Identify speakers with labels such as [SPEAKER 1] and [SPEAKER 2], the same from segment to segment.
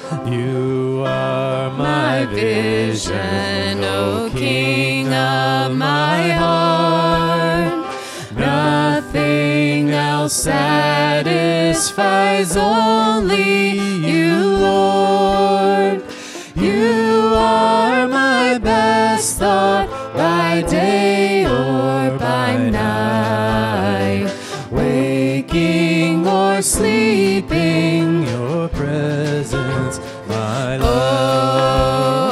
[SPEAKER 1] You are my vision, O King of my heart. Nothing else satisfies, only you, Lord. You are my best thought by day or by night. Waking or sleeping, your presence, my love.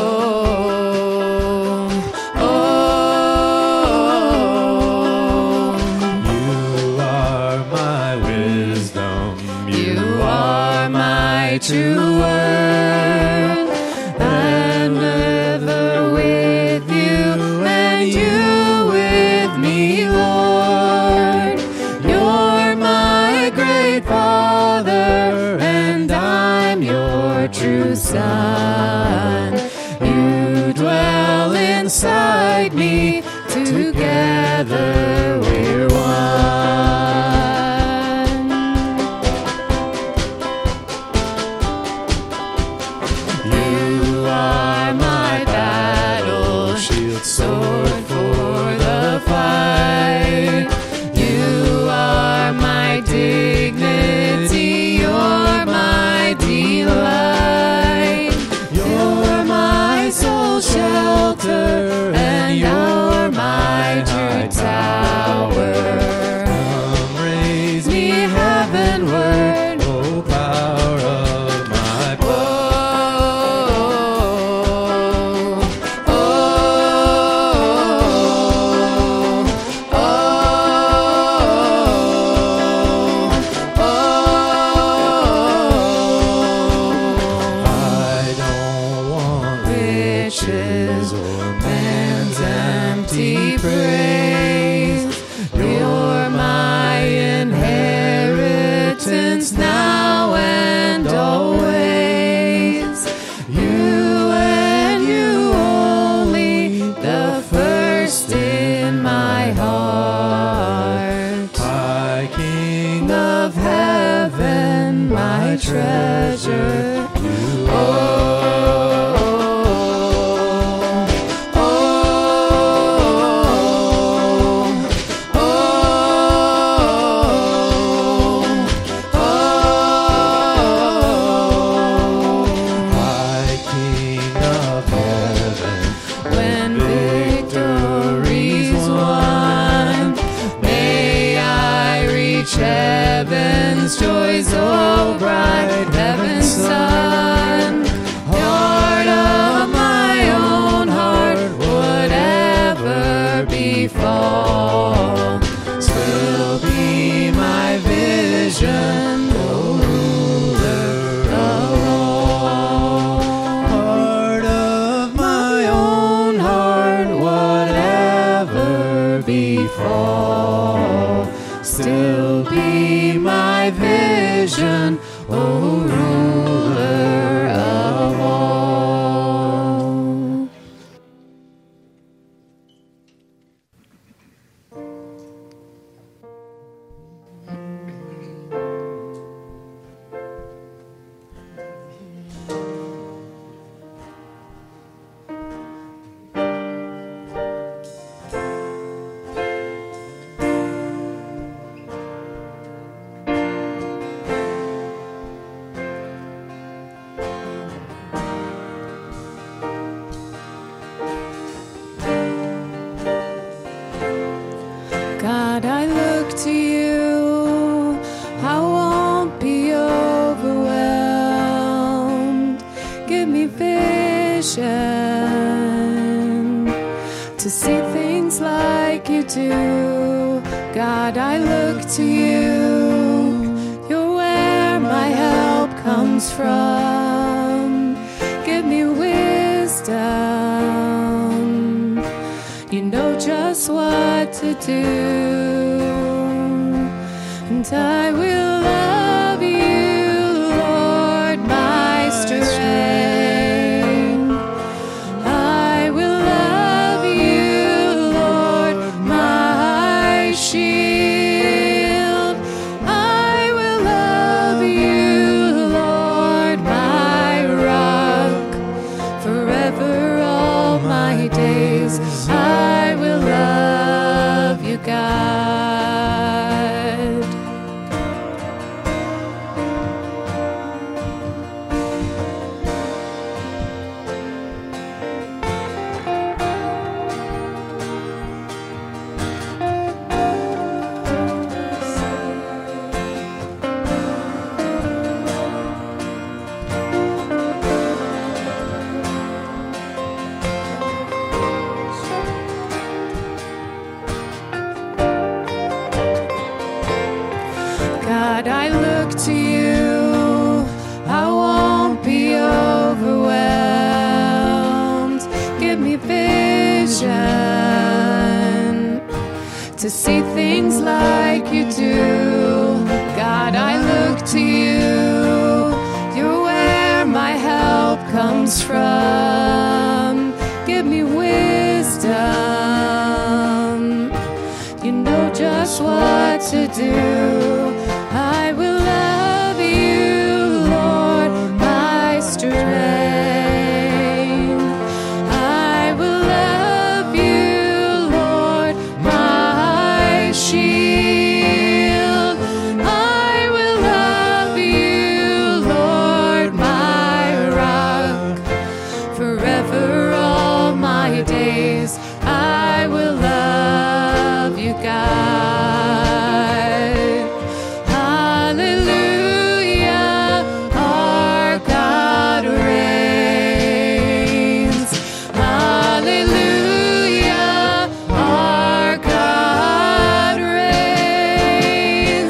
[SPEAKER 1] You are my wisdom. You are my true word. And ever with you, and you with me, Lord. You're my great Father, and I'm your true Son. You dwell inside me, together we're one. You are my battle shield, sword for the fight. You are my dignity, you're my delight. You're my soul shelter, and you're my true tower. Come raise me heavenward, O power of my I don't want riches or man's empty praise. You're my inheritance now and always. You and you only, the first in my heart. High King of heaven, my treasure. Heaven's joys, oh bright heaven's sun. Heart of my own heart, whatever befall, still be my vision, oh ruler of all. Heart of my own heart, whatever befall, still be my vision, O ruler of all. God, I look to you, I won't be overwhelmed. Give me vision to see things like you do. God, I look to you, you're where my help comes from. Give me wisdom, you know just what to do, and I will love you, Lord, my strength. I will love you, Lord, my shield. I will love you, Lord, my I look to you. I won't be overwhelmed. Give me vision to see things like you do. God, I look to you. You're where my help comes from. Give me wisdom. You know just what to do. I will love you, Lord, my strength. I will love you, Lord, my shield. I will love you, Lord, my rock. Forever all my days I will love you, God. Hallelujah, our God reigns. Hallelujah, our God reigns.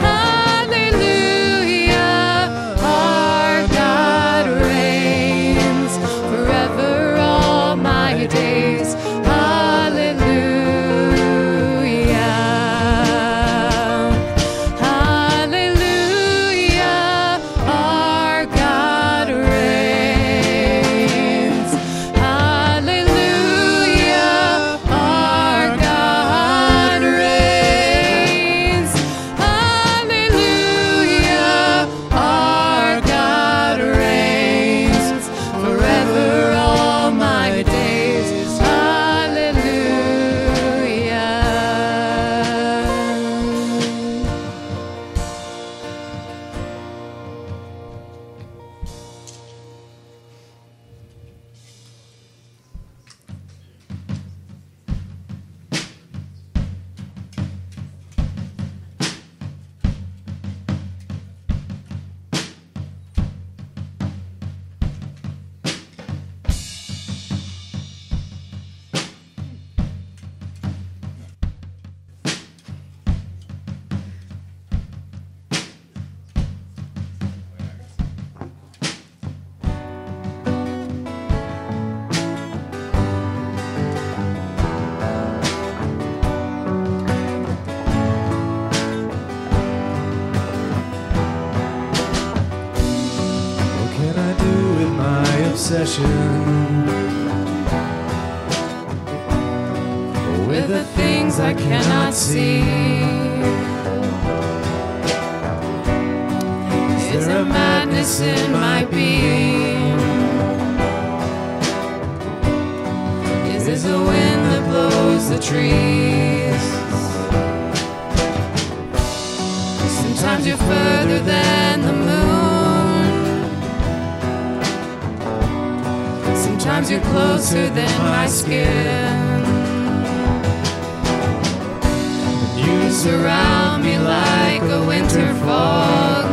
[SPEAKER 1] Hallelujah, our God reigns. Forever all my days.
[SPEAKER 2] With the things I cannot see, is there a madness in my being? Is this a wind that blows the trees? Sometimes you're further than the moon. Sometimes you're closer than my skin. You surround me like a winter fog.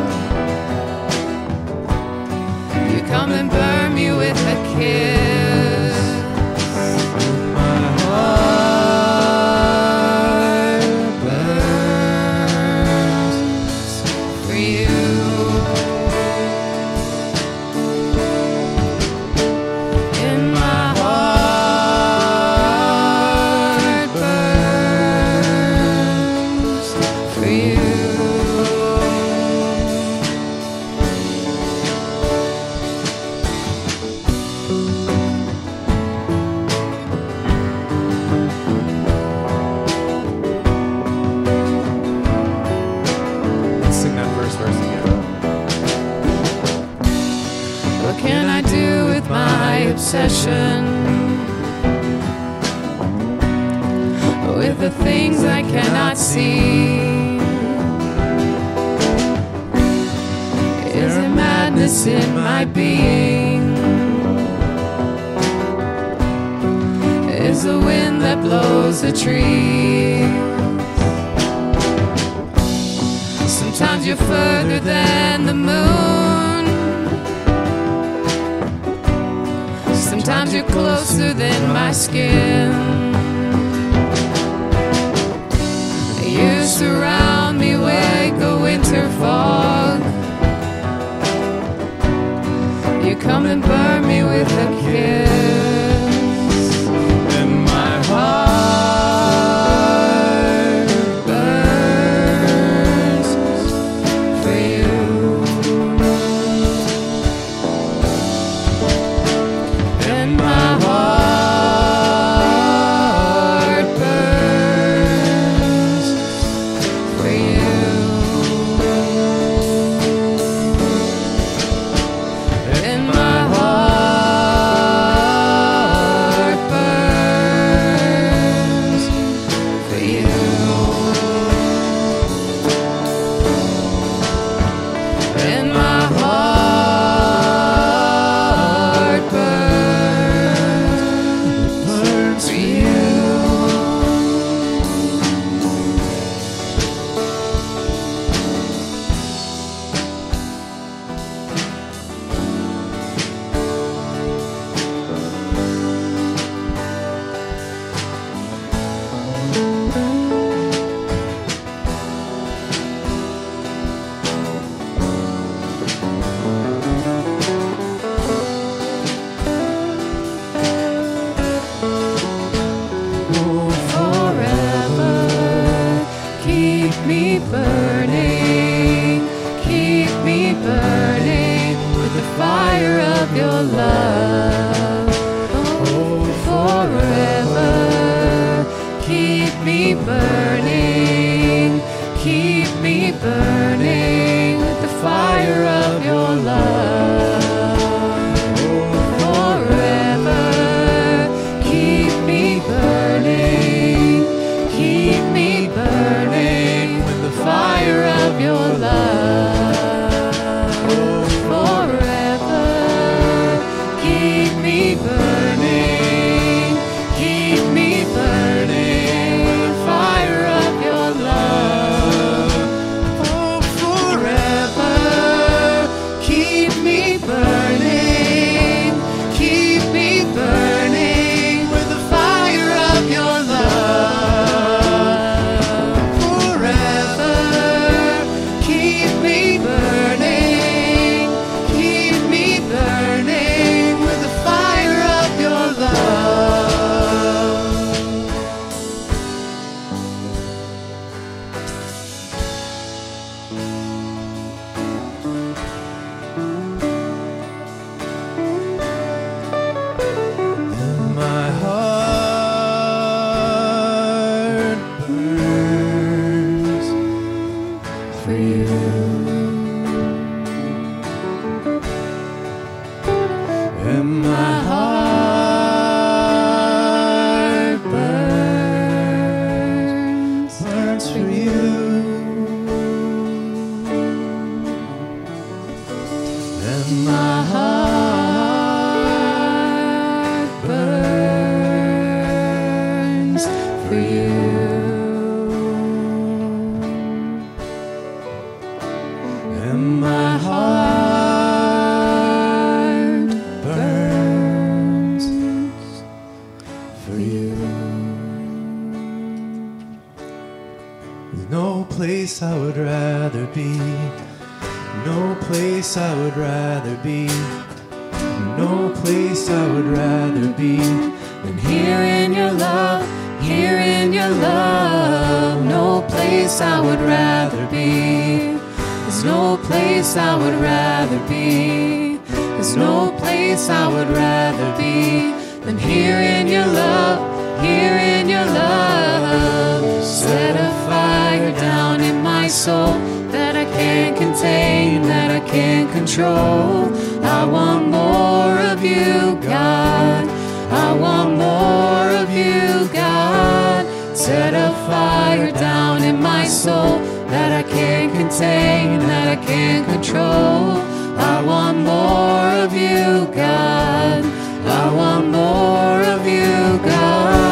[SPEAKER 2] You come and burn me with a kiss. My heart burns for you. In my heart burns for you.
[SPEAKER 3] Sing that first verse again.
[SPEAKER 2] What can I do with my obsession? With the things I cannot see? Is there madness in my being? Is the wind that blows the trees? Sometimes you're further than the moon. Sometimes you're closer than my skin. You surround me like a winter fall. come and burn me with a kiss. And my heart burns for you. And my heart burns for you. And my heart burns for you. And my heart burns for you. Forever, keep me burning with the fire of your love. Oh, forever, keep me burning with the fire of your love. Forever, keep me burning with the fire of your love. Forever, keep me burning with the fire of your love. Oh, forever, keep me burning with the fire of your love. Forever, keep me burning with the fire of your love. My heart burns for you. And my heart burns for you. And my heart burns for you. And my heart burns for you. There's no place I would rather be. No place I would rather be. No place I would rather be than here in your love, here in your love. No place I would rather be. There's no place I would rather be. There's no place I would rather be than here in your love, here in your love. Set a fire down in my soul that I can't contain, that I can't control. I want more of you, God. I want more of you, God. Set a fire down in my soul that I can't contain, that I can't control. I want more of you, God. I want more of you, God.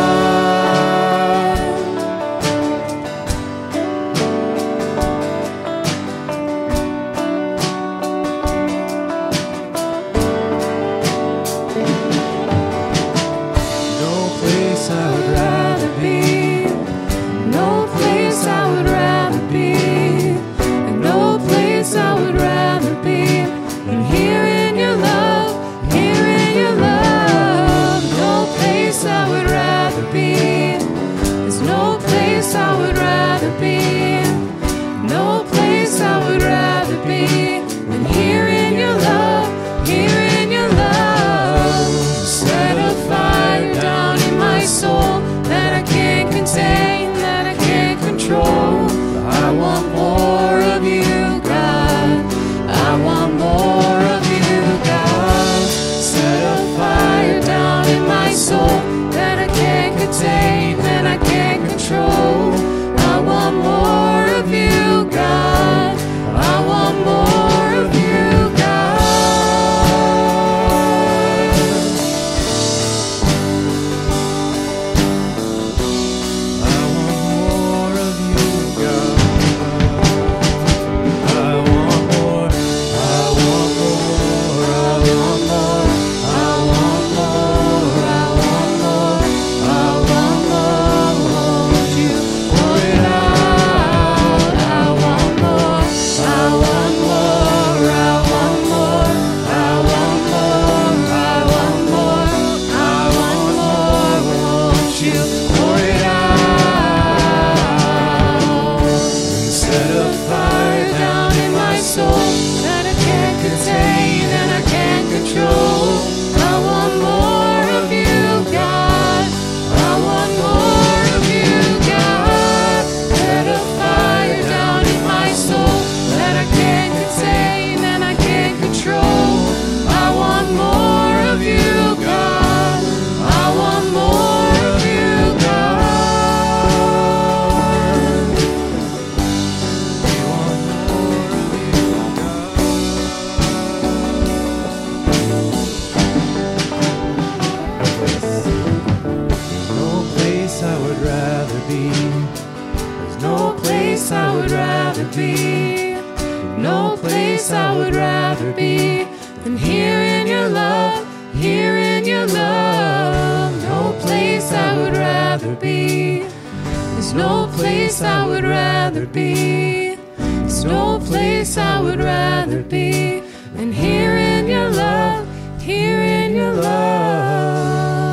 [SPEAKER 2] I would rather
[SPEAKER 1] place I would rather be than here in your love, here in your love. No place I would rather be. There's no place I would rather be. There's no place I would rather be than here in your love, here in your love.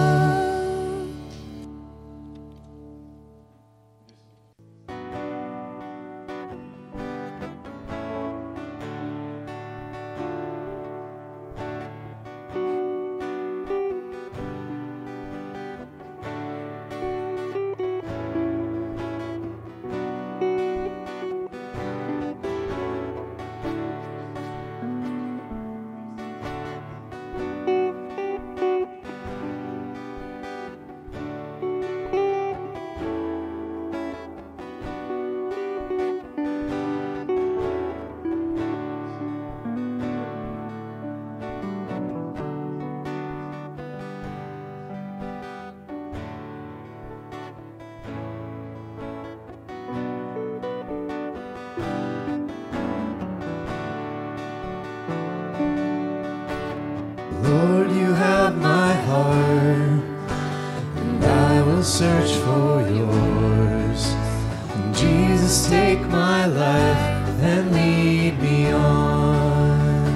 [SPEAKER 2] Lord, you have my heart, and I will search for yours. And Jesus, take my life and lead me on.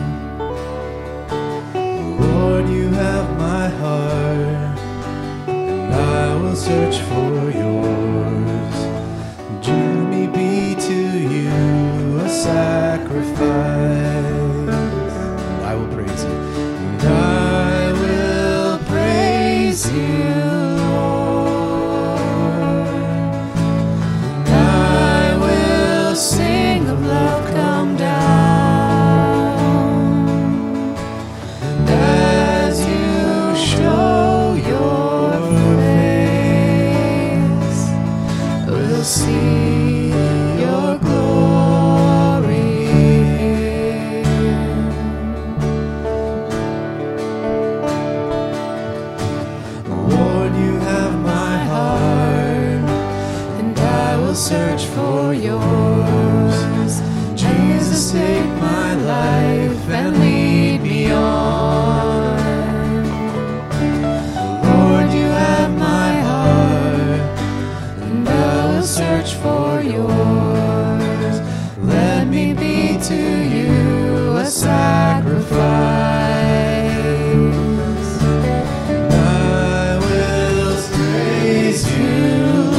[SPEAKER 2] Lord, you have my heart, and I will search for yours. Let me be to you a sacrifice. I will praise you. I will praise you, Lord. I will sing of love come down. And as you show your face, we'll see your glory. Search for yours. Jesus, take my life and lead me on. Lord, you have my heart, and I will search for yours. Let me be to you a sacrifice. I will praise you,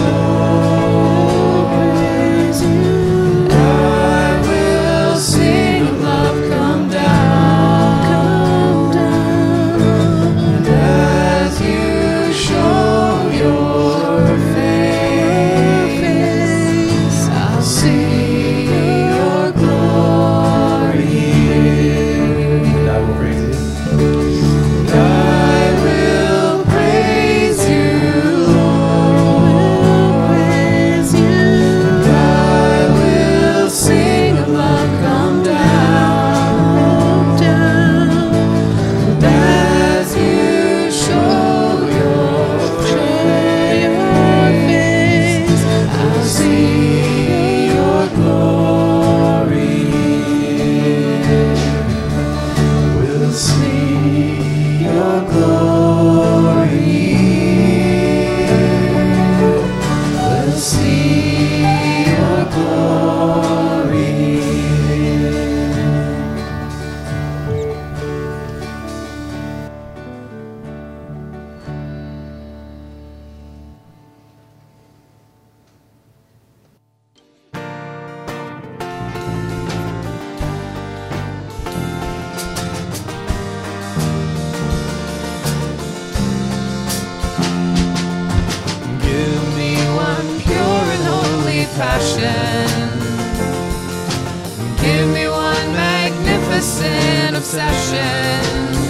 [SPEAKER 2] give me one magnificent obsession.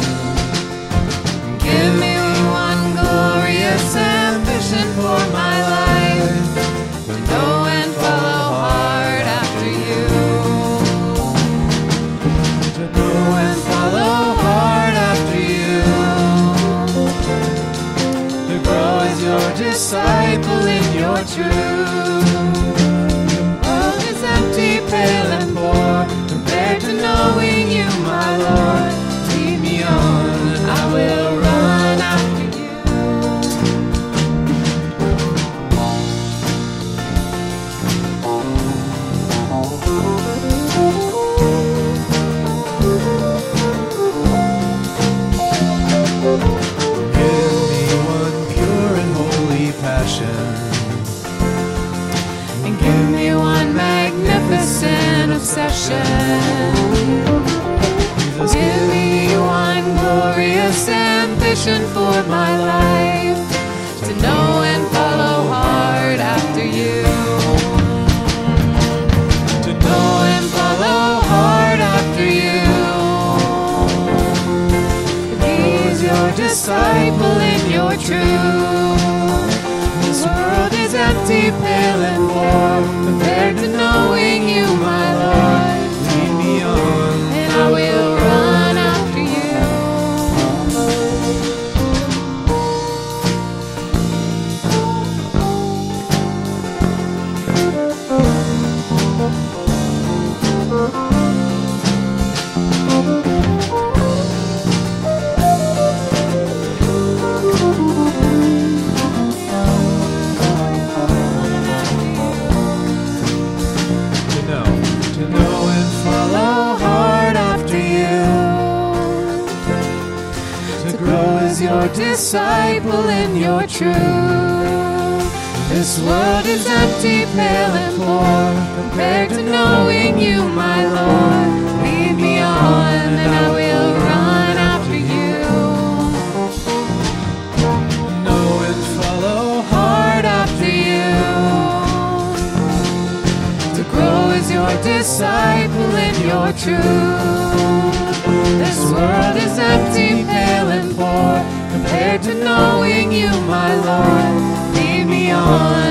[SPEAKER 2] Give me one glorious ambition for my life, to know and follow hard after you. To know and follow hard after you. To grow as your disciple in your truth. Pale and poor, compared to know
[SPEAKER 1] passion for my life, to know and follow hard after you. To know and follow hard after you. He is your disciple in your truth. This world is empty, pale and warm, compared to knowing you, my Lord.
[SPEAKER 2] Lead me on,
[SPEAKER 1] And I will run after you.
[SPEAKER 2] to know and follow hard after you. To grow as your
[SPEAKER 1] Disciple in your truth. This world is empty, pale and poor, compared to knowing you, my Lord. Lead me on, and I will run after you.
[SPEAKER 2] know and follow
[SPEAKER 1] Hard after you. To grow as your disciple in your truth. This world is empty, pale and poor, compared to knowing you, my Lord. Lead me on.